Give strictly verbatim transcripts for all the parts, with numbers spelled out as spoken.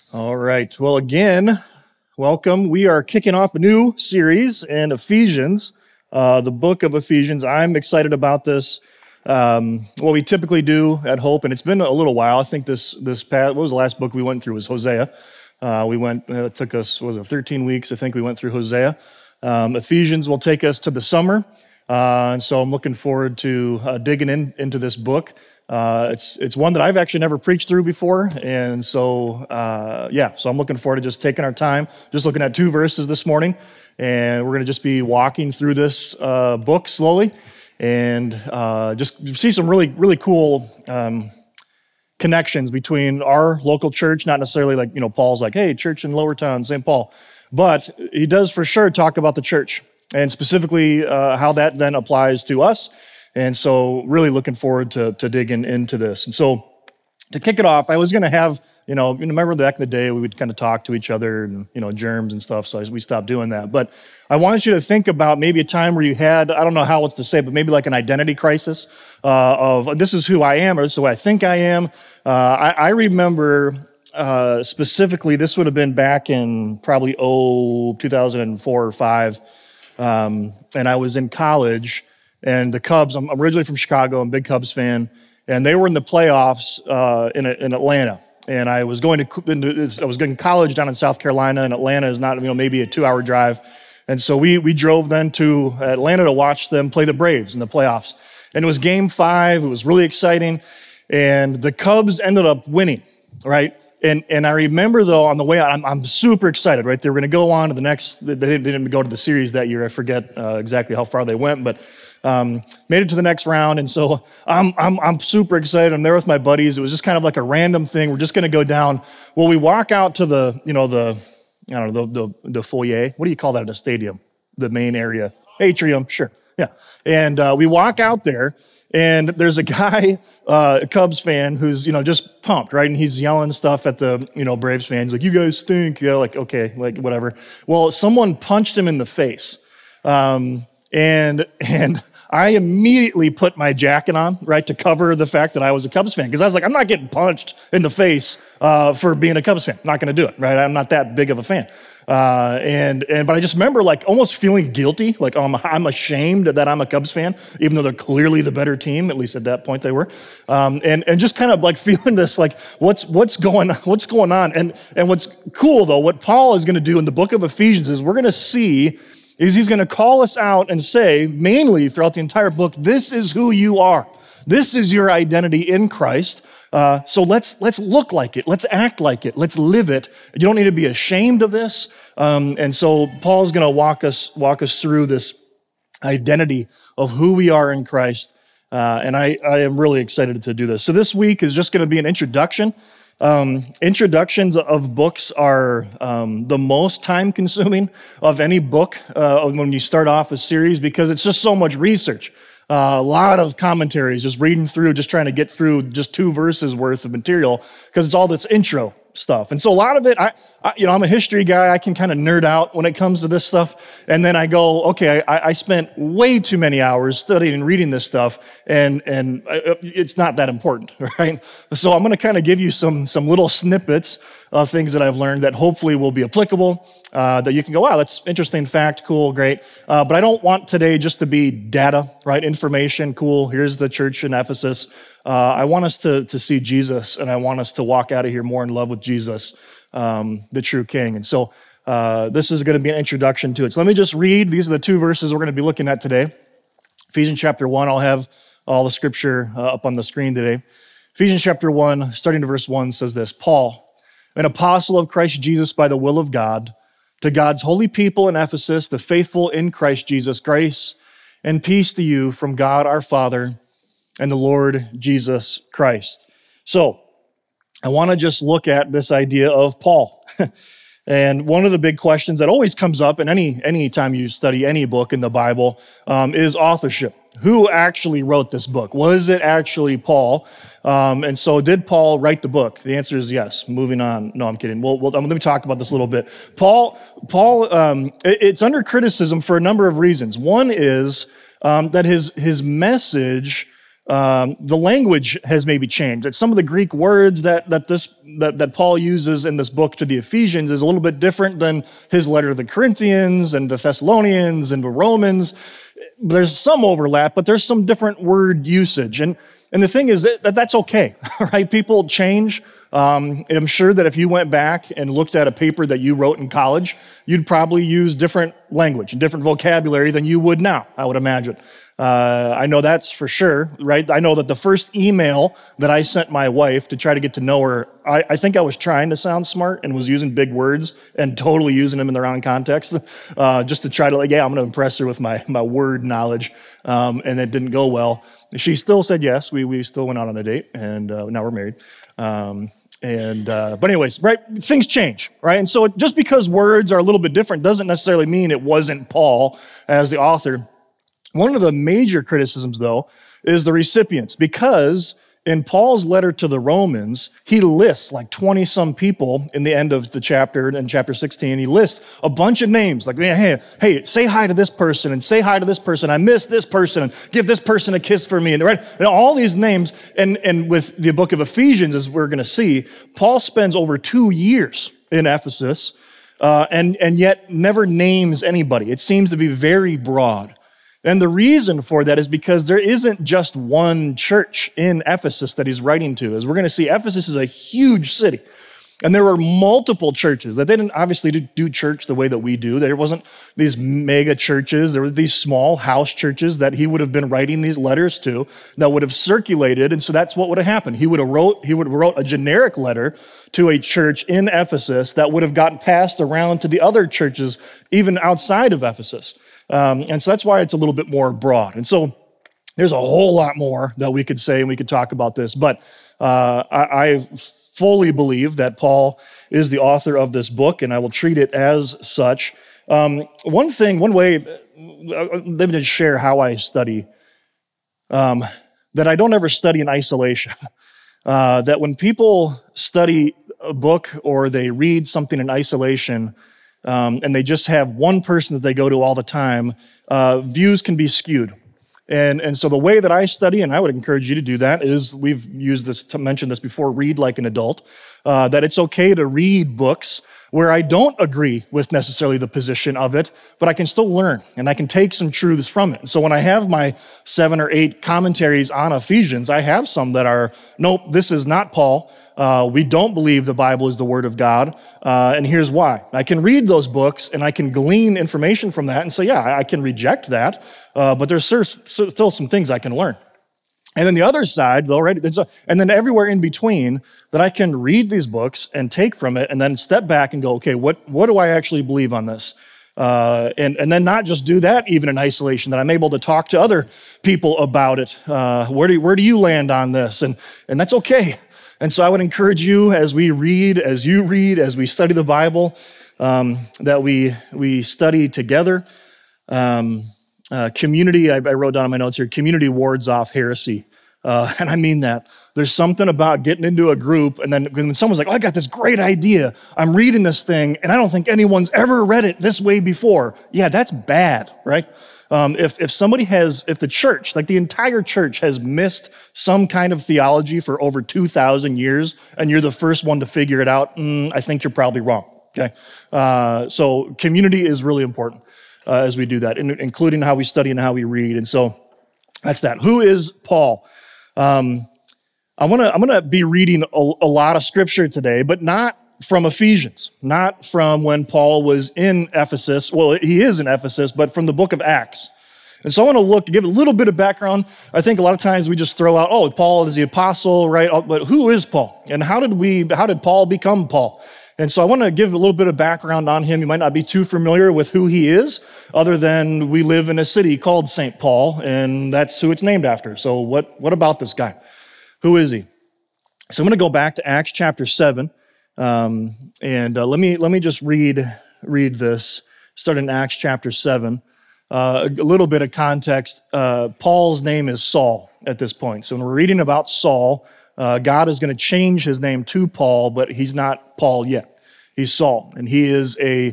All right. Well, again, welcome. We are kicking off a new series in Ephesians, uh, the book of Ephesians. I'm excited about this. Um, what we typically do at Hope, and it's been a little while. I think this this past, what was the last book we went through was Hosea. Uh, we went, uh, it took us, what was it, thirteen weeks, I think we went through Hosea. Um, Ephesians will take us to the summer. Uh, and so I'm looking forward to uh, digging in into this book. Uh, it's it's one that I've actually never preached through before, and so uh, yeah, so I'm looking forward to just taking our time, just looking at two verses this morning, and we're going to just be walking through this uh, book slowly, and uh, just see some really really cool um, connections between our local church. Not necessarily like you know Paul's like, hey, church in Lowertown, Saint Paul, but he does for sure talk about the church and specifically uh, how that then applies to us. And so really looking forward to, to digging into this. And so to kick it off, I was going to have, you know, remember back in the day, we would kind of talk to each other and, you know, germs and stuff. So we stopped doing that. But I wanted you to think about maybe a time where you had, I don't know how else to say, but maybe like an identity crisis uh, of this is who I am or this is who I think I am. Uh, I, I remember uh, specifically, this would have been back in probably oh, two thousand four or five. Um, and I was in college. And the Cubs, I'm originally from Chicago, I'm a big Cubs fan, and they were in the playoffs uh, in, in Atlanta. And I was going to, I was going to college down in South Carolina, and Atlanta is not, you know, maybe a two-hour drive. And so we we drove then to Atlanta to watch them play the Braves in the playoffs. And it was game five, it was really exciting, and the Cubs ended up winning, right? And and I remember though on the way out, I'm, I'm super excited, right? They were going to go on to the next, they didn't, they didn't go to the series that year. I forget uh, exactly how far they went, but Um, made it to the next round, and so I'm I'm I'm super excited. I'm there with my buddies. It was just kind of like a random thing. We're just going to go down. Well, we walk out to the you know the I don't know the the, the foyer. What do you call that at a stadium? The main area, atrium. Sure, yeah. And uh, we walk out there, and there's a guy, uh, a Cubs fan, who's you know just pumped, right? And he's yelling stuff at the you know Braves fans, like "You guys stink," you know, like okay, like whatever. Well, someone punched him in the face, um, and and. I immediately put my jacket on, right, to cover the fact that I was a Cubs fan. Because I was like, I'm not getting punched in the face uh, for being a Cubs fan. I'm not going to do it, right? I'm not that big of a fan. Uh, and and but I just remember like almost feeling guilty, like oh, I'm, I'm ashamed that I'm a Cubs fan, even though they're clearly the better team. At least at that point they were. Um, and and just kind of like feeling this, like what's what's going what's going on? And and what's cool though, what Paul is going to do in the book of Ephesians is we're going to see. Is he's going to call us out and say, mainly throughout the entire book, this is who you are. This is your identity in Christ. Uh, so let's let's look like it. Let's act like it. Let's live it. You don't need to be ashamed of this. Um, and so Paul's going to walk us walk us through this identity of who we are in Christ. Uh, and I, I am really excited to do this. So this week is just going to be an introduction. Um, introductions of books are um, the most time-consuming of any book uh, when you start off a series because it's just so much research. Uh, a lot of commentaries, just reading through, just trying to get through just two verses worth of material because it's all this intro stuff. And so a lot of it, I, I you know, I'm a history guy. I can kind of nerd out when it comes to this stuff. And then I go, okay, I, I spent way too many hours studying and reading this stuff, and and it's not that important, right? So I'm going to kind of give you some some little snippets of things that I've learned that hopefully will be applicable, uh, that you can go, wow, that's interesting fact, cool, great. Uh, but I don't want today just to be data, right? Information, cool, here's the church in Ephesus. Uh, I want us to, to see Jesus, and I want us to walk out of here more in love with Jesus, um, the true King. And so uh, this is going to be an introduction to it. So let me just read. These are the two verses we're going to be looking at today. Ephesians chapter one, I'll have all the scripture uh, up on the screen today. Ephesians chapter one, starting to verse one, says this, Paul, an apostle of Christ Jesus by the will of God, to God's holy people in Ephesus, the faithful in Christ Jesus, grace and peace to you from God our Father and the Lord Jesus Christ. So I want to just look at this idea of Paul. And one of the big questions that always comes up in any any time you study any book in the Bible um, is authorship. Who actually wrote this book? Was it actually Paul? Um, and so did Paul write the book? The answer is yes. Moving on. No, I'm kidding. Well, well let me talk about this a little bit. Paul, Paul, um, it, it's under criticism for a number of reasons. One is um, that his his message Um, the language has maybe changed. That some of the Greek words that that this that, that Paul uses in this book to the Ephesians is a little bit different than his letter to the Corinthians and the Thessalonians and the Romans. There's some overlap, but there's some different word usage. And and the thing is that that's okay, right? People change. Um, I'm sure that if you went back and looked at a paper that you wrote in college, you'd probably use different language and different vocabulary than you would now, I would imagine. Uh, I know that's for sure, right? I know that the first email that I sent my wife to try to get to know her, I, I think I was trying to sound smart and was using big words and totally using them in the wrong context, uh, just to try to like, yeah, I'm going to impress her with my my word knowledge, um, and it didn't go well. She still said yes. We we still went out on a date, and uh, now we're married. Um, and uh, but anyways, right? Things change, right? And so it, just because words are a little bit different doesn't necessarily mean it wasn't Paul as the author. One of the major criticisms, though, is the recipients, because in Paul's letter to the Romans, he lists like twenty-some people in the end of the chapter, in chapter sixteen. He lists a bunch of names, like, hey, hey, say hi to this person, and say hi to this person. I miss this person, and give this person a kiss for me, and, right? And all these names. And, and with the book of Ephesians, as we're going to see, Paul spends over two years in Ephesus, uh, and, and yet never names anybody. It seems to be very broad. And the reason for that is because there isn't just one church in Ephesus that he's writing to. As we're going to see, Ephesus is a huge city. And there were multiple churches that they didn't obviously do church the way that we do. There wasn't these mega churches. There were these small house churches that he would have been writing these letters to that would have circulated. And so that's what would have happened. He would have wrote, he would have wrote a generic letter to a church in Ephesus that would have gotten passed around to the other churches, even outside of Ephesus. Um, and so that's why it's a little bit more broad. And so there's a whole lot more that we could say, and we could talk about this. But uh, I, I fully believe that Paul is the author of this book, and I will treat it as such. Um, one thing, one way, let me just share how I study, um, that I don't ever study in isolation. Uh, that when people study a book or they read something in isolation, Um, and they just have one person that they go to all the time, uh, views can be skewed. And, and so the way that I study, and I would encourage you to do that, is we've used this, to mention this before, read like an adult, uh, that it's okay to read books where I don't agree with necessarily the position of it, but I can still learn, and I can take some truths from it. And so when I have my seven or eight commentaries on Ephesians, I have some that are, nope, this is not Paul. Uh, we don't believe the Bible is the Word of God, uh, and here's why. I can read those books, and I can glean information from that and say, yeah, I can reject that, uh, but there's still some things I can learn. And then the other side, though, right, a, and then everywhere in between, that I can read these books and take from it and then step back and go, okay, what, what do I actually believe on this? Uh, and, and then not just do that even in isolation, that I'm able to talk to other people about it. Uh, where do, where do you land on this? And, and that's okay. And so I would encourage you, as we read, as you read, as we study the Bible, um, that we we study together. Um, uh, community, I, I wrote down in my notes here, community wards off heresy. Uh, and I mean that. There's something about getting into a group, and then when someone's like, oh, I got this great idea. I'm reading this thing, and I don't think anyone's ever read it this way before. Yeah, that's bad, right? Um, if, if somebody has, if the church, like the entire church has missed some kind of theology for over two thousand years, and you're the first one to figure it out, mm, I think you're probably wrong, okay? Uh, so community is really important uh, as we do that, in, including how we study and how we read. And so that's that. Who is Paul? Um, I wanna, I'm gonna be reading a, a lot of scripture today, but not from Ephesians, not from when Paul was in Ephesus. Well, he is in Ephesus, but from the book of Acts. And so I want to look, give a little bit of background. I think a lot of times we just throw out, oh, Paul is the apostle, right? But who is Paul? And how did we, how did Paul become Paul? And so I want to give a little bit of background on him. You might not be too familiar with who he is, other than we live in a city called Saint Paul, and that's who it's named after. So what, what about this guy? Who is he? So I'm going to go back to Acts chapter seven. Um, and uh, let me let me just read read this. Start in Acts chapter seven. Uh, a little bit of context. Uh, Paul's name is Saul at this point. So when we're reading about Saul, uh, God is going to change his name to Paul, but he's not Paul yet. He's Saul, and he is a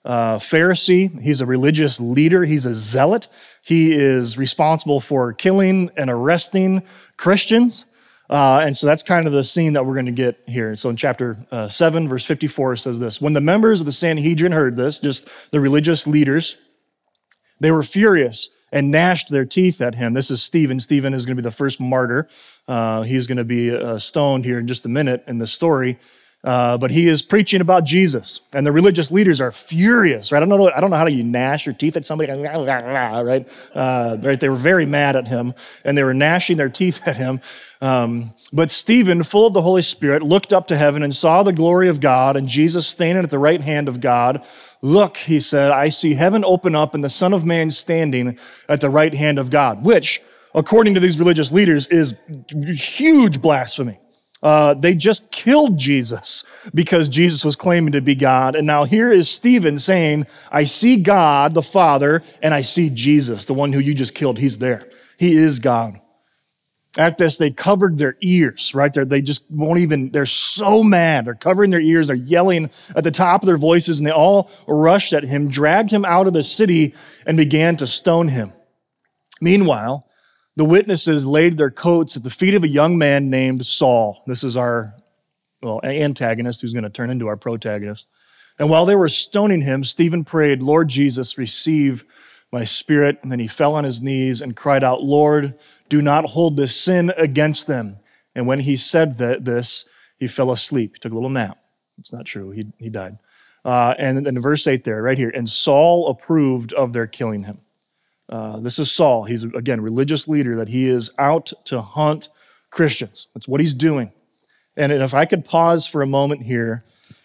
uh, Pharisee. He's a religious leader. He's a zealot. He is responsible for killing and arresting Christians. Uh, and so that's kind of the scene that we're going to get here. So in chapter uh, seven, verse fifty-four, it says this: when the members of the Sanhedrin heard this, just the religious leaders, they were furious and gnashed their teeth at him. This is Stephen. Stephen is going to be the first martyr. Uh, he's going to be uh, stoned here in just a minute in the story. Uh, but he is preaching about Jesus, and the religious leaders are furious, right? I don't know, I don't know how you gnash your teeth at somebody, right? Uh, right? They were very mad at him, and they were gnashing their teeth at him. Um, but Stephen, full of the Holy Spirit, looked up to heaven and saw the glory of God and Jesus standing at the right hand of God. Look, he said, I see heaven open up and the Son of Man standing at the right hand of God, which, according to these religious leaders, is huge blasphemy. Uh, they just killed Jesus because Jesus was claiming to be God. And now here is Stephen saying, I see God, the Father, and I see Jesus, the one who you just killed. He's there. He is God. At this, they covered their ears, right? They're, they just won't even, they're so mad. They're covering their ears. They're yelling at the top of their voices, and they all rushed at him, dragged him out of the city, and began to stone him. Meanwhile, the witnesses laid their coats at the feet of a young man named Saul. This is our, well, antagonist who's going to turn into our protagonist. And while they were stoning him, Stephen prayed, Lord Jesus, receive my spirit. And then he fell on his knees and cried out, Lord, do not hold this sin against them. And when he said that, this, he fell asleep. He took a little nap. It's not true. He, he died. Uh, and then verse eight there, right here. And Saul approved of their killing him. Uh, this is Saul. He's, again, religious leader, that he is out to hunt Christians. That's what he's doing. And if I could pause for a moment here,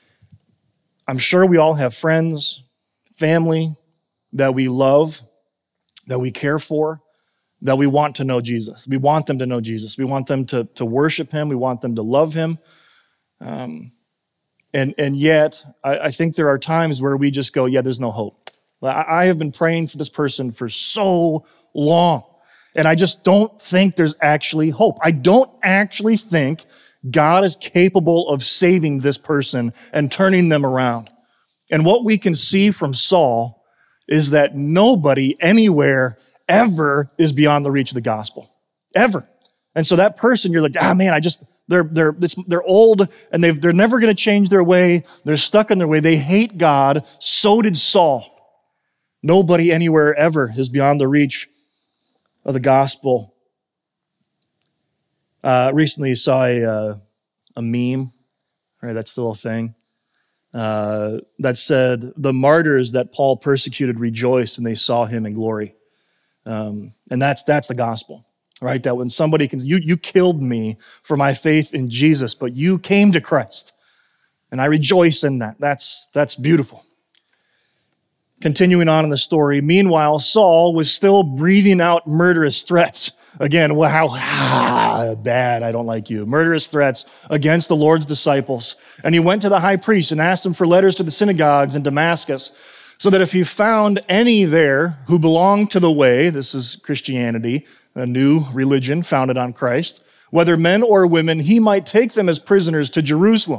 I'm sure we all have friends, family that we love, that we care for, that we want to know Jesus. We want them to know Jesus. We want them to, to worship him. We want them to love him. Um, and, and yet, I, I think there are times where we just go, yeah, there's no hope. I have been praying for this person for so long, and I just don't think there's actually hope. I don't actually think God is capable of saving this person and turning them around. And what we can see from Saul is that nobody anywhere ever is beyond the reach of the gospel, ever. And so that person, you're like, ah, man, I just, they're, they're, they're old, and they've, they're never going to change their way. They're stuck in their way. They hate God. So did Saul. Nobody anywhere ever is beyond the reach of the gospel. Uh, recently saw a, uh, a meme, right? That's still a thing, uh, that said, the martyrs that Paul persecuted rejoiced when they saw him in glory. Um, and that's that's the gospel, right? That when somebody can, you, you killed me for my faith in Jesus, but you came to Christ, and I rejoice in that. That's, that's beautiful. Continuing on in the story, meanwhile, Saul was still breathing out murderous threats. Again, well, how ah, bad, I don't like you. Murderous threats against the Lord's disciples. And he went to the high priest and asked him for letters to the synagogues in Damascus, so that if he found any there who belonged to the way, this is Christianity, a new religion founded on Christ, whether men or women, he might take them as prisoners to Jerusalem.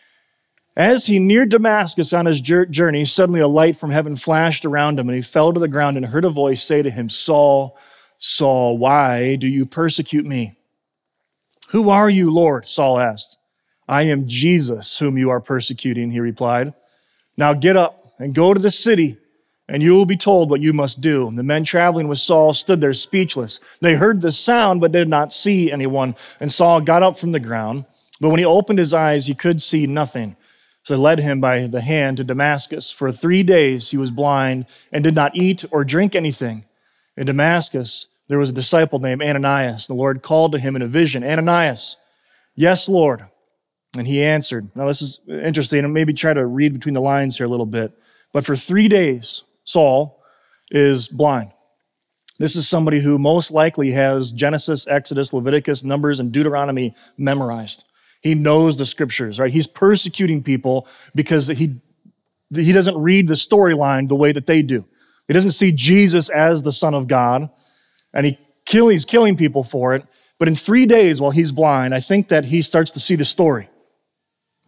As he neared Damascus on his journey, suddenly a light from heaven flashed around him, and he fell to the ground and heard a voice say to him, Saul, Saul, why do you persecute me? Who are you, Lord? Saul asked. I am Jesus, whom you are persecuting, he replied. Now get up and go to the city, and you will be told what you must do. And the men traveling with Saul stood there speechless. They heard the sound, but did not see anyone. And Saul got up from the ground, but when he opened his eyes, he could see nothing. So they led him by the hand to Damascus. For three days he was blind and did not eat or drink anything. In Damascus, there was a disciple named Ananias. The Lord called to him in a vision, Ananias. Yes, Lord. And he answered. Now this is interesting, and maybe try to read between the lines here a little bit. But for three days, Saul is blind. This is somebody who most likely has Genesis, Exodus, Leviticus, Numbers, and Deuteronomy memorized. He knows the scriptures, right? He's persecuting people because he, he doesn't read the storyline the way that they do. He doesn't see Jesus as the Son of God, and he kill, he's killing people for it. But in three days while he's blind, I think that he starts to see the story.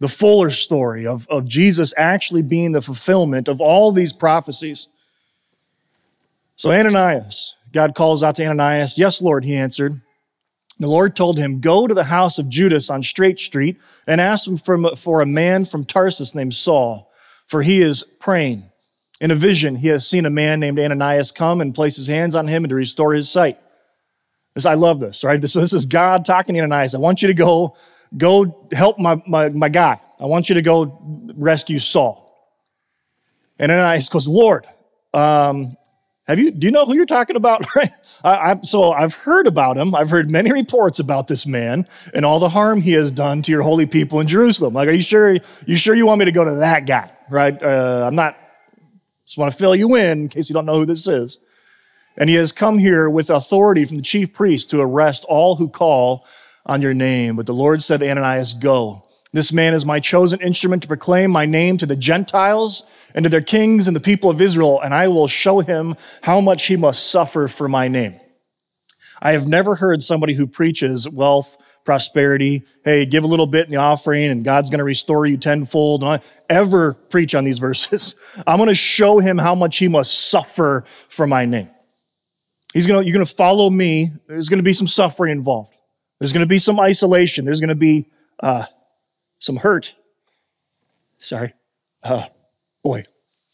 the fuller story of, of Jesus actually being the fulfillment of all these prophecies. So Ananias, God calls out to Ananias. Yes, Lord, he answered. The Lord told him, go to the house of Judas on Straight Street and ask him for, for a man from Tarsus named Saul, for he is praying. In a vision, he has seen a man named Ananias come and place his hands on him and to restore his sight. This, I love this, right? This, this is God talking to Ananias. I want you to go, go help my, my, my guy. I want you to go rescue Saul. And Ananias goes, Lord, um, have you, do you know who you're talking about? Right? I, I, so I've heard about him. I've heard many reports about this man and all the harm he has done to your holy people in Jerusalem. Like, are you sure, you sure you want me to go to that guy? Right? Uh, I'm not, just want to fill you in in case you don't know who this is. And he has come here with authority from the chief priest to arrest all who call on your name. But the Lord said to Ananias, go. This man is my chosen instrument to proclaim my name to the Gentiles and to their kings and the people of Israel, and I will show him how much he must suffer for my name. I have never heard somebody who preaches wealth, prosperity, hey, give a little bit in the offering and God's going to restore you tenfold, and I ever preach on these verses. I'm going to show him how much he must suffer for my name. He's going to, you're going to follow me. There's going to be some suffering involved. There's going to be some isolation. There's going to be uh, some hurt. Sorry. Uh, boy.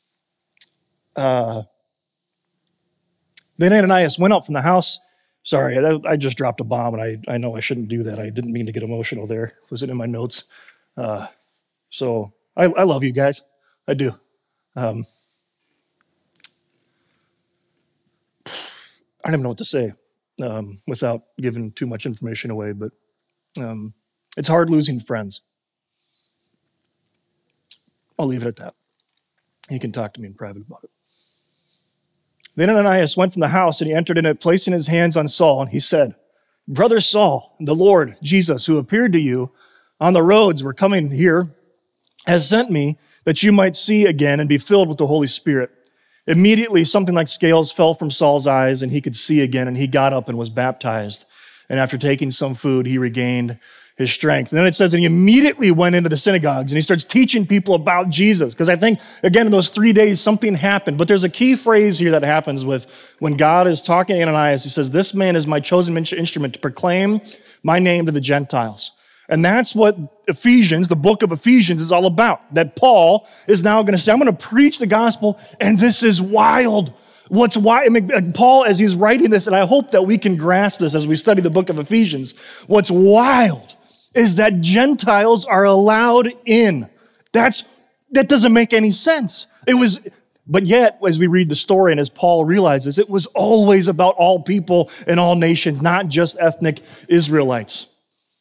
Uh, then Ananias went up from the house. Sorry, I, I just dropped a bomb, and I, I know I shouldn't do that. I didn't mean to get emotional there. Was it in my notes? Uh, so I, I love you guys. I do. Um, I don't even know what to say um, without giving too much information away, but um, it's hard losing friends. I'll leave it at that. You can talk to me in private about it. Then Ananias went from the house and he entered in it, placing his hands on Saul, and he said, Brother Saul, the Lord Jesus, who appeared to you on the roads we're coming here, has sent me that you might see again and be filled with the Holy Spirit. Immediately, something like scales fell from Saul's eyes, and he could see again, and he got up and was baptized. And after taking some food, he regained his strength. And then it says that he immediately went into the synagogues, and he starts teaching people about Jesus. Because I think, again, in those three days, something happened. But there's a key phrase here that happens with when God is talking to Ananias. He says, this man is my chosen instrument to proclaim my name to the Gentiles. And that's what Ephesians, the book of Ephesians, is all about. That Paul is now going to say, I'm going to preach the gospel, and this is wild. What's why? I mean, Paul, as he's writing this, and I hope that we can grasp this as we study the book of Ephesians, what's wild is that Gentiles are allowed in. That's, that doesn't make any sense. It was, but yet, as we read the story and as Paul realizes, it was always about all people and all nations, not just ethnic Israelites.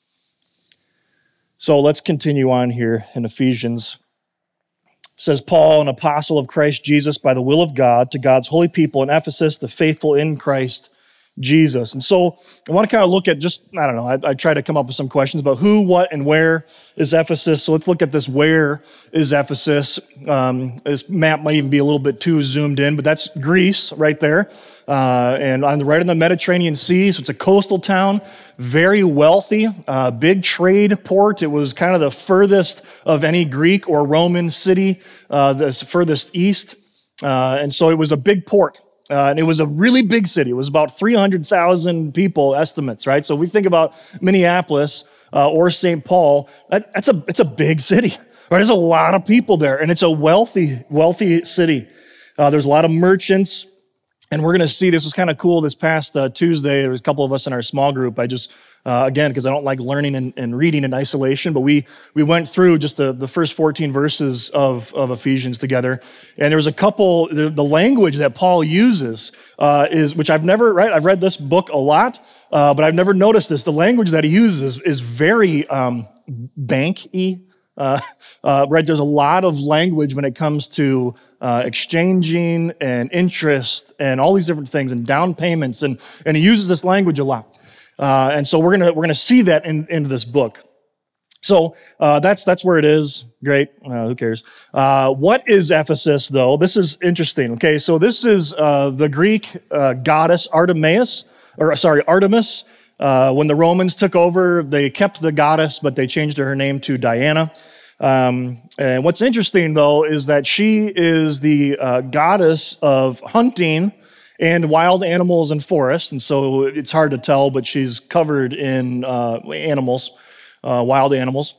So let's continue on here in Ephesians. It says, Paul, an apostle of Christ Jesus by the will of God, to God's holy people in Ephesus, the faithful in Christ Jesus. And so I want to kind of look at just, I don't know, I, I try to come up with some questions about who, what, and where is Ephesus. So let's look at this, where is Ephesus? Um, this map might even be a little bit too zoomed in, but that's Greece right there. Uh, and on the right on the Mediterranean Sea, so it's a coastal town, very wealthy, uh, big trade port. It was kind of the furthest of any Greek or Roman city, uh, the furthest east. Uh, and so it was a big port. Uh, and it was a really big city. It was about three hundred thousand people estimates, right? So if we think about Minneapolis uh, or Saint Paul, that, that's a it's a big city, right? There's a lot of people there, and it's a wealthy, wealthy city. Uh, there's a lot of merchants, and we're going to see, this was kind of cool this past uh, Tuesday. There was a couple of us in our small group. I just, uh, again, because I don't like learning and, and reading in isolation, but we we went through just the, the first fourteen verses of, of Ephesians together. And there was a couple, the, the language that Paul uses uh, is, which I've never, right? I've read this book a lot, uh, but I've never noticed this. The language that he uses is very um, bank-y. Uh, uh, right, there's a lot of language when it comes to uh, exchanging and interest and all these different things and down payments, and and he uses this language a lot. Uh, and so we're gonna we're gonna see that in into this book. So uh, that's that's where it is. Great. Uh, who cares? Uh, what is Ephesus, though? This is interesting. Okay, so this is uh, the Greek uh, goddess Artemis, or sorry, Artemis. Uh, when the Romans took over, they kept the goddess, but they changed her name to Diana. Um, and what's interesting, though, is that she is the uh, goddess of hunting and wild animals and forests. And so it's hard to tell, but she's covered in uh, animals, uh, wild animals.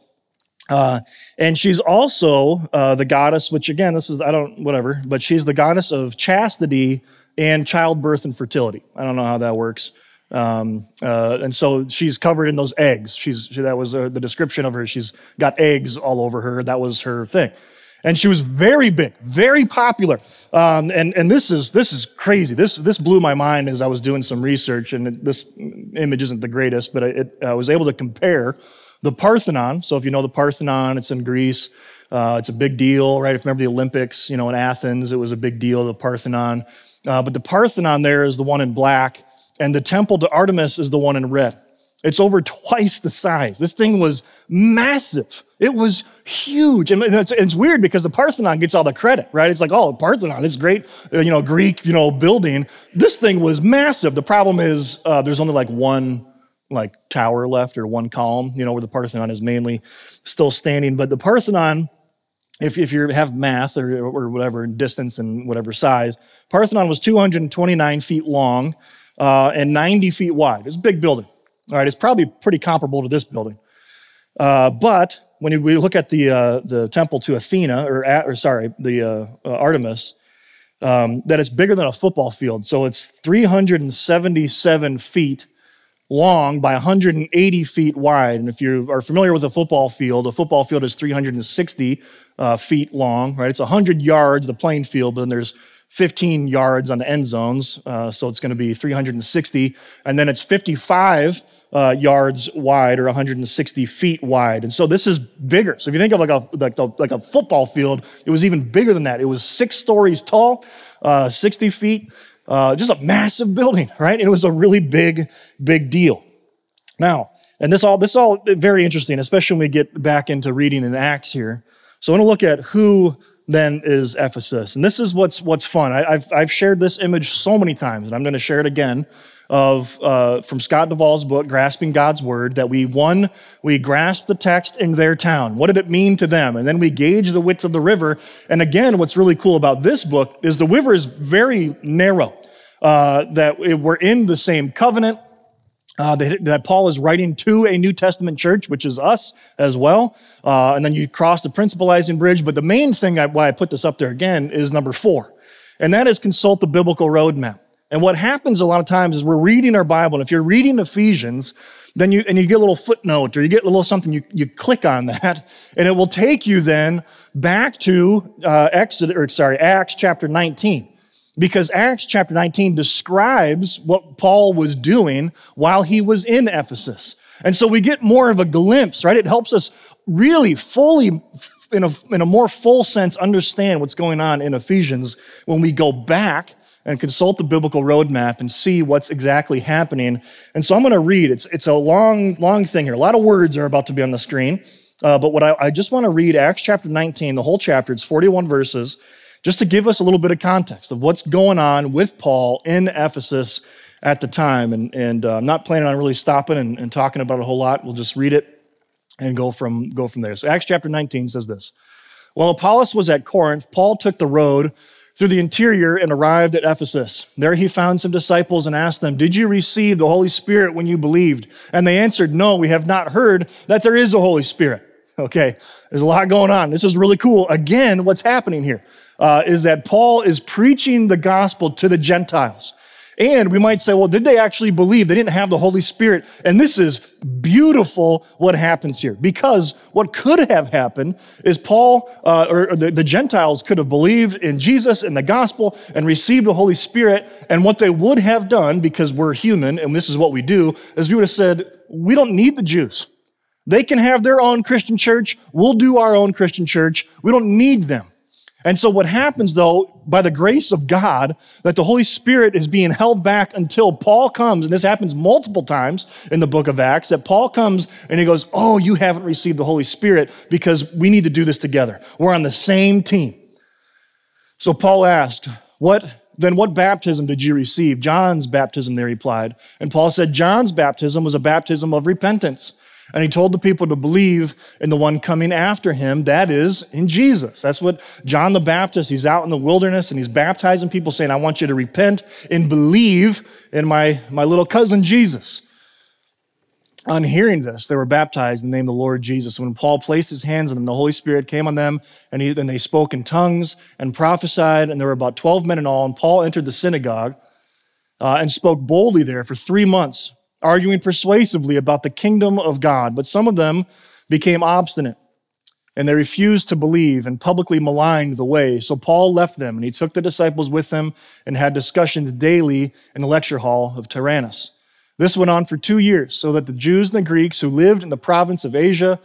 Uh, and she's also uh, the goddess, which again, this is, I don't, whatever, but she's the goddess of chastity and childbirth and fertility. I don't know how that works. Um, uh, and so she's covered in those eggs. She's, she, that was uh, the description of her. She's got eggs all over her. That was her thing. And she was very big, very popular. Um, and, and this is, this is crazy. This, this blew my mind as I was doing some research, and it, this image isn't the greatest, but it, I was able to compare the Parthenon. So if you know the Parthenon, it's in Greece. Uh, it's a big deal, right? If you remember the Olympics, you know, in Athens, it was a big deal, the Parthenon. Uh, but the Parthenon there is the one in black, and the temple to Artemis is the one in red. It's over twice the size. This thing was massive. It was huge. And it's, it's weird because the Parthenon gets all the credit, right? It's like, oh, Parthenon, this great, uh, you know, Greek, you know, building. This thing was massive. The problem is uh, there's only like one like tower left, or one column, you know, where the Parthenon is mainly still standing. But the Parthenon, if, if you have math or, or whatever, distance and whatever size, Parthenon was two hundred twenty-nine feet long uh, and ninety feet wide. It's a big building. All right, it's probably pretty comparable to this building. Uh, but when we look at the uh, the temple to Athena, or, or sorry, the uh, uh, Artemis, um, that it's bigger than a football field. So it's three hundred seventy-seven feet long by one hundred eighty feet wide. And if you are familiar with a football field, a football field is three hundred sixty uh, feet long, right? It's one hundred yards, the playing field, but then there's fifteen yards on the end zones. Uh, so it's going to be three hundred sixty. And then it's fifty-five uh, yards wide, or one hundred sixty feet wide. And so this is bigger. So if you think of like a, like, the, like a football field, it was even bigger than that. It was six stories tall, uh, sixty feet. Uh, just a massive building, right? And it was a really big, big deal. Now, and this all this all very interesting, especially when we get back into reading in Acts here. So I want to look at who then is Ephesus, and this is what's what's fun. I, I've I've shared this image so many times, and I'm going to share it again. Of uh, from Scott Duvall's book, Grasping God's Word, that we one we grasp the text in their town. What did it mean to them? And then we gauge the width of the river. And again, what's really cool about this book is the river is very narrow. Uh, that we're in the same covenant. Uh, that, that Paul is writing to a New Testament church, which is us as well. Uh, and then you cross the principalizing bridge. But the main thing I, why I put this up there again is number four, and that is consult the biblical roadmap. And what happens a lot of times is we're reading our Bible, and if you're reading Ephesians, then you and you get a little footnote, or you get a little something, you, you click on that, and it will take you then back to uh, Exodus, or sorry, Acts chapter nineteen. Because Acts chapter nineteen describes what Paul was doing while he was in Ephesus. And so we get more of a glimpse, right? It helps us really fully, in a, in a more full sense, understand what's going on in Ephesians when we go back and consult the biblical roadmap and see what's exactly happening. And so I'm going to read. It's, it's a long, long thing here. A lot of words are about to be on the screen. Uh, but what I, I just want to read, Acts chapter nineteen, the whole chapter. It's forty-one verses. Just to give us a little bit of context of what's going on with Paul in Ephesus at the time. And, and uh, I'm not planning on really stopping and, and talking about it a whole lot. We'll just read it and go from, go from there. So Acts chapter nineteen says this. While Apollos was at Corinth, Paul took the road through the interior and arrived at Ephesus. There he found some disciples and asked them, "Did you receive the Holy Spirit when you believed?" And they answered, "No, we have not heard that there is a Holy Spirit." Okay, there's a lot going on. This is really cool. Again, what's happening here uh, is that Paul is preaching the gospel to the Gentiles. And we might say, well, did they actually believe? They didn't have the Holy Spirit. And this is beautiful what happens here. Because what could have happened is Paul, uh, or the, the Gentiles could have believed in Jesus and the gospel and received the Holy Spirit. And what they would have done, because we're human and this is what we do, is we would have said, we don't need the Jews. They can have their own Christian church. We'll do our own Christian church. We don't need them. And so what happens, though, by the grace of God, that the Holy Spirit is being held back until Paul comes, and this happens multiple times in the book of Acts, that Paul comes and he goes, oh, you haven't received the Holy Spirit because we need to do this together. We're on the same team. So Paul asked, what, then what baptism did you receive? John's baptism, they replied. And Paul said, John's baptism was a baptism of repentance. And he told the people to believe in the one coming after him, that is, in Jesus. That's what John the Baptist, he's out in the wilderness and he's baptizing people saying, I want you to repent and believe in my, my little cousin Jesus. On hearing this, they were baptized in the name of the Lord Jesus. When Paul placed his hands on them, the Holy Spirit came on them, and, he, and they spoke in tongues and prophesied, and there were about twelve men in all. And Paul entered the synagogue uh, and spoke boldly there for three months, arguing persuasively about the kingdom of God. But some of them became obstinate, and they refused to believe and publicly maligned the way. So Paul left them, and he took the disciples with him and had discussions daily in the lecture hall of Tyrannus. This went on for two years, so that the Jews and the Greeks who lived in the province of Asia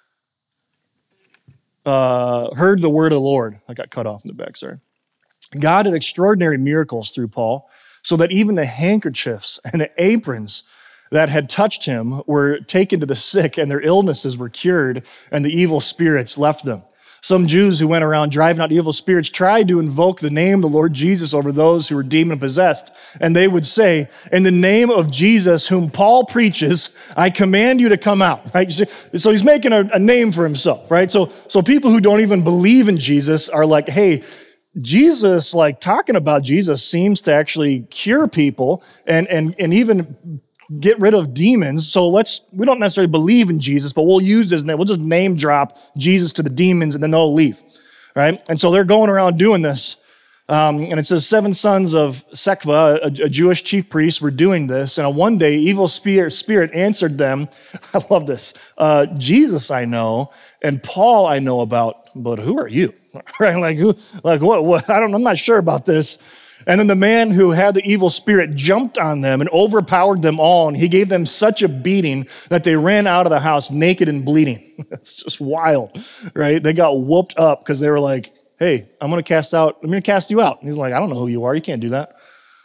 uh, heard the word of the Lord. I got cut off in the back, sorry. God did extraordinary miracles through Paul, so that even the handkerchiefs and the aprons that had touched him were taken to the sick, and their illnesses were cured, and the evil spirits left them. Some Jews who went around driving out evil spirits tried to invoke the name of the Lord Jesus over those who were demon-possessed, and they would say, in the name of Jesus, whom Paul preaches, I command you to come out, right? So he's making a, a name for himself, right? So, so people who don't even believe in Jesus are like, hey, Jesus, like talking about Jesus seems to actually cure people and, and, and even get rid of demons. So let's, we don't necessarily believe in Jesus, but we'll use his name. We'll just name drop Jesus to the demons and then they'll leave, right? And so they're going around doing this. Um, and it says seven sons of Sekva, a, a Jewish chief priest, were doing this. And on one day, evil spirit, spirit answered them. I love this. Uh, Jesus I know, and Paul I know about, but who are you? Right? Like who? Like what? What? I don't. I'm not sure about this. And then the man who had the evil spirit jumped on them and overpowered them all, and he gave them such a beating that they ran out of the house naked and bleeding. That's just wild, right? They got whooped up because they were like, hey, I'm going to cast out, I'm going to cast you out. And he's like, I don't know who you are. You can't do that.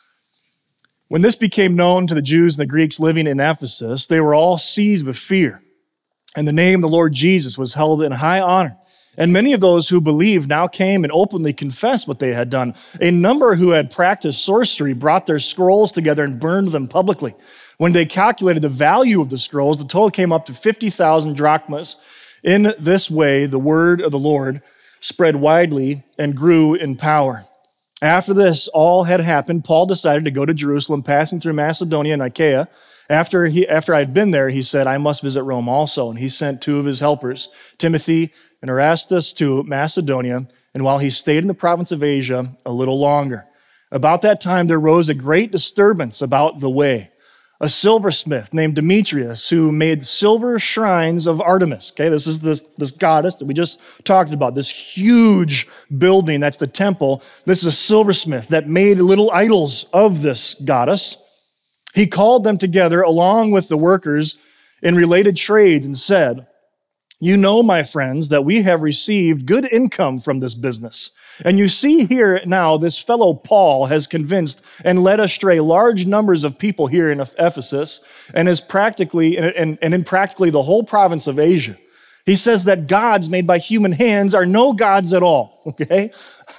When this became known to the Jews and the Greeks living in Ephesus, they were all seized with fear. And the name of the Lord Jesus was held in high honor. And many of those who believed now came and openly confessed what they had done. A number who had practiced sorcery brought their scrolls together and burned them publicly. When they calculated the value of the scrolls, the total came up to fifty thousand drachmas. In this way, the word of the Lord spread widely and grew in power. After this all had happened, Paul decided to go to Jerusalem, passing through Macedonia and Achaia. After he, after I had been there, he said, I must visit Rome also. And he sent two of his helpers, Timothy and Erastus, to Macedonia, and while he stayed in the province of Asia a little longer. About that time, there rose a great disturbance about the way. A silversmith named Demetrius, who made silver shrines of Artemis. Okay, this is this, this goddess that we just talked about, this huge building that's the temple. This is a silversmith that made little idols of this goddess. He called them together along with the workers in related trades and said, you know, my friends, that we have received good income from this business. And you see here now, this fellow Paul has convinced and led astray large numbers of people here in Ephesus and is practically, and, and in practically the whole province of Asia. He says that gods made by human hands are no gods at all, okay?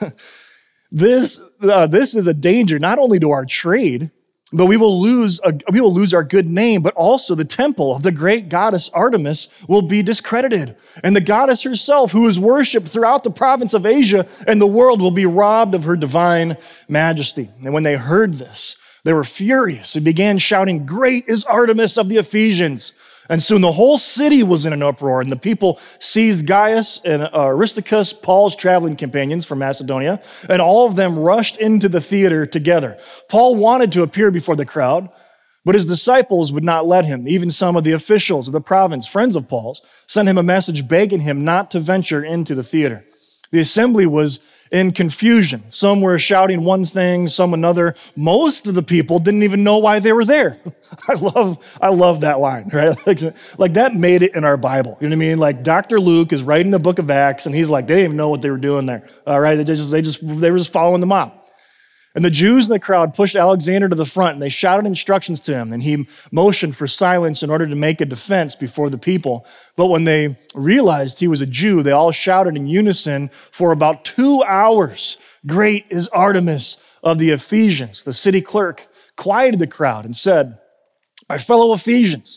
This, uh, this is a danger not only to our trade, but we will lose a, we will lose our good name, but also the temple of the great goddess Artemis will be discredited. And the goddess herself, who is worshipped throughout the province of Asia and the world, will be robbed of her divine majesty. And when they heard this, they were furious and began shouting, great is Artemis of the Ephesians. And soon the whole city was in an uproar, and the people seized Gaius and Aristarchus, Paul's traveling companions from Macedonia, and all of them rushed into the theater together. Paul wanted to appear before the crowd, but his disciples would not let him. Even some of the officials of the province, friends of Paul's, sent him a message begging him not to venture into the theater. The assembly was in confusion. Some were shouting one thing, some another. Most of the people didn't even know why they were there. I love, I love that line, right? Like, like that made it in our Bible. You know what I mean? Like Doctor Luke is writing the book of Acts, and he's like, they didn't even know what they were doing there. All right, they just, they just, they were just following the mob. And the Jews in the crowd pushed Alexander to the front, and they shouted instructions to him, and he motioned for silence in order to make a defense before the people. But when they realized he was a Jew, they all shouted in unison for about two hours, great is Artemis of the Ephesians. The city clerk quieted the crowd and said, my fellow Ephesians,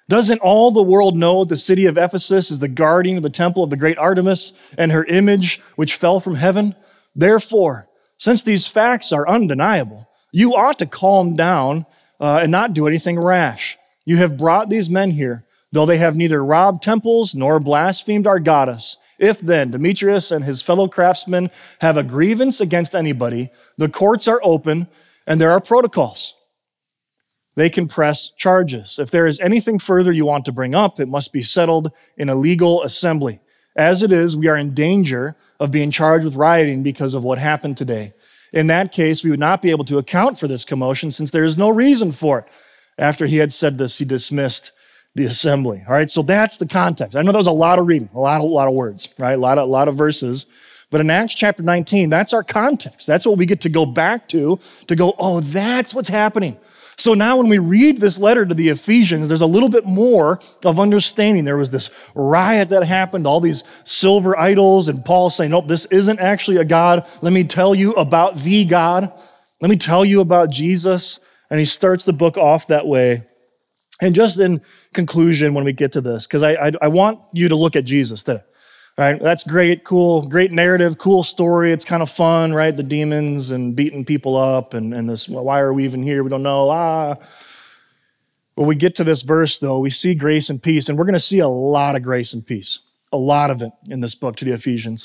Doesn't all the world know the city of Ephesus is the guardian of the temple of the great Artemis and her image which fell from heaven? Therefore, since these facts are undeniable, you ought to calm down uh, and not do anything rash. You have brought these men here, though they have neither robbed temples nor blasphemed our goddess. If then Demetrius and his fellow craftsmen have a grievance against anybody, the courts are open and there are protocols. They can press charges. If there is anything further you want to bring up, it must be settled in a legal assembly. As it is, we are in danger of being charged with rioting because of what happened today. In that case, we would not be able to account for this commotion since there is no reason for it. After he had said this, he dismissed the assembly. All right, so that's the context. I know that was a lot of reading, a lot, a lot of words, right? A lot of, a lot of verses. But in Acts chapter nineteen, that's our context. That's what we get to go back to, to go, oh, that's what's happening. So now when we read this letter to the Ephesians, there's a little bit more of understanding. There was this riot that happened, all these silver idols, and Paul saying, nope, this isn't actually a God. Let me tell you about the God. Let me tell you about Jesus. And he starts the book off that way. And just in conclusion, when we get to this, because I, I, I want you to look at Jesus today. Right? That's great, cool, great narrative, cool story. It's kind of fun, right? The demons and beating people up and, and this, well, why are we even here? We don't know. Ah. When we get to this verse, though, we see grace and peace, and we're going to see a lot of grace and peace, a lot of it in this book to the Ephesians.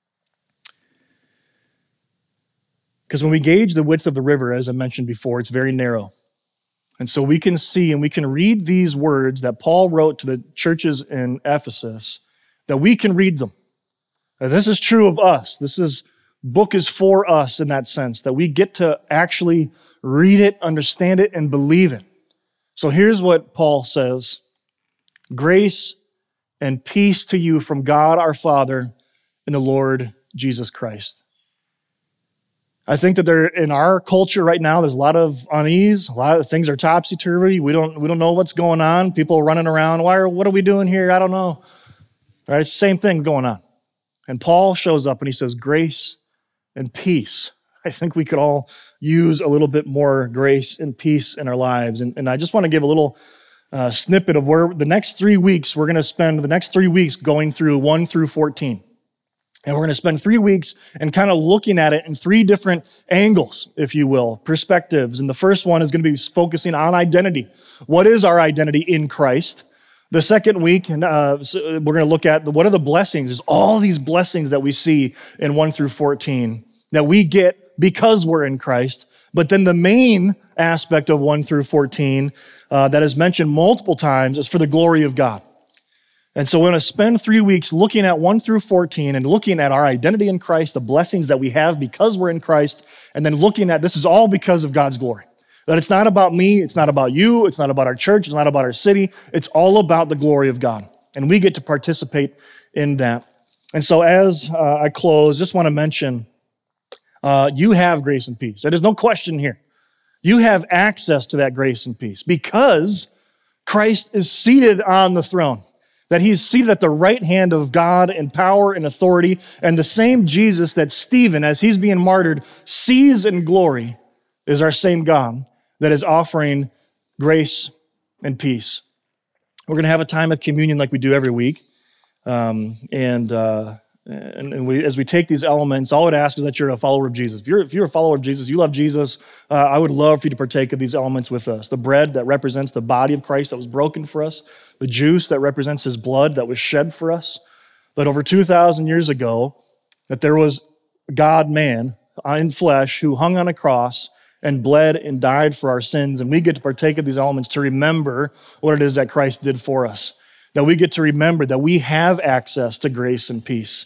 Because when we gauge the width of the river, as I mentioned before, it's very narrow. And so we can see and we can read these words that Paul wrote to the churches in Ephesus, that we can read them. Now, this is true of us. This is book is for us in that sense, that we get to actually read it, understand it, and believe it. So here's what Paul says. Grace and peace to you from God our Father and the Lord Jesus Christ. I think that there, in our culture right now, there's a lot of unease. A lot of things are topsy-turvy. We don't, we don't know what's going on. People are running around. Why are, what are we doing here? I don't know. Right? It's the same thing going on. And Paul shows up and he says, grace and peace. I think we could all use a little bit more grace and peace in our lives. And, and I just want to give a little uh, snippet of where the next three weeks, we're going to spend the next three weeks going through one through fourteen. And we're going to spend three weeks and kind of looking at it in three different angles, if you will, perspectives. And the first one is going to be focusing on identity. What is our identity in Christ? The second week, uh, we're going to look at the, what are the blessings. There's all these blessings that we see in one through fourteen that we get because we're in Christ. But then the main aspect of one through fourteen uh, that is mentioned multiple times is for the glory of God. And so we're going to spend three weeks looking at one through fourteen and looking at our identity in Christ, the blessings that we have because we're in Christ, and then looking at this is all because of God's glory. That it's not about me, it's not about you, it's not about our church, it's not about our city. It's all about the glory of God. And we get to participate in that. And so as uh, I close, just want to mention, uh, you have grace and peace. There's no question here. You have access to that grace and peace because Christ is seated on the throne. That he's seated at the right hand of God in power and authority. And the same Jesus that Stephen, as he's being martyred, sees in glory is our same God that is offering grace and peace. We're going to have a time of communion like we do every week. Um, and uh, and, and we, as we take these elements, all I would ask is that you're a follower of Jesus. If you're, if you're a follower of Jesus, you love Jesus, uh, I would love for you to partake of these elements with us. The bread that represents the body of Christ that was broken for us. The juice that represents his blood that was shed for us. That over two thousand years ago, that there was God-man in flesh who hung on a cross and bled and died for our sins. And we get to partake of these elements to remember what it is that Christ did for us. That we get to remember that we have access to grace and peace.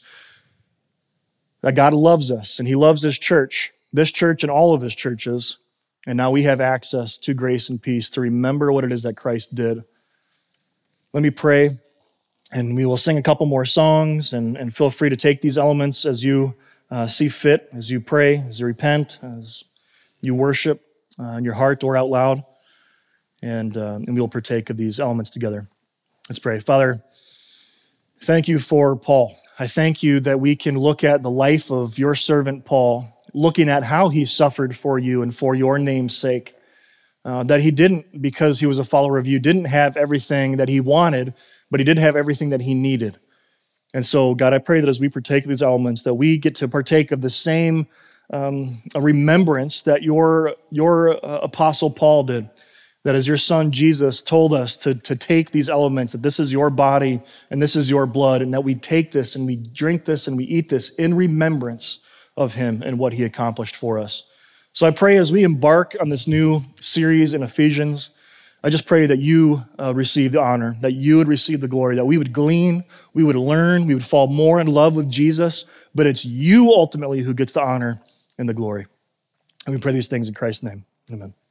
That God loves us and he loves his church, this church and all of his churches. And now we have access to grace and peace to remember what it is that Christ did. Let me pray and we will sing a couple more songs and, and feel free to take these elements as you uh, see fit, as you pray, as you repent, as you worship uh, in your heart or out loud, and, uh, and we will partake of these elements together. Let's pray. Father, thank you for Paul. I thank you that we can look at the life of your servant Paul, looking at how he suffered for you and for your name's sake. uh, that he didn't, because he was a follower of you, didn't have everything that he wanted, but he did have everything that he needed. And so, God, I pray that as we partake of these elements, that we get to partake of the same um, a remembrance that your, your uh, apostle Paul did, that as your son Jesus told us to, to take these elements, that this is your body and this is your blood, and that we take this and we drink this and we eat this in remembrance of him and what he accomplished for us. So I pray as we embark on this new series in Ephesians, I just pray that you uh, receive the honor, that you would receive the glory, that we would glean, we would learn, we would fall more in love with Jesus, but it's you ultimately who gets the honor and the glory. And we pray these things in Christ's name. Amen.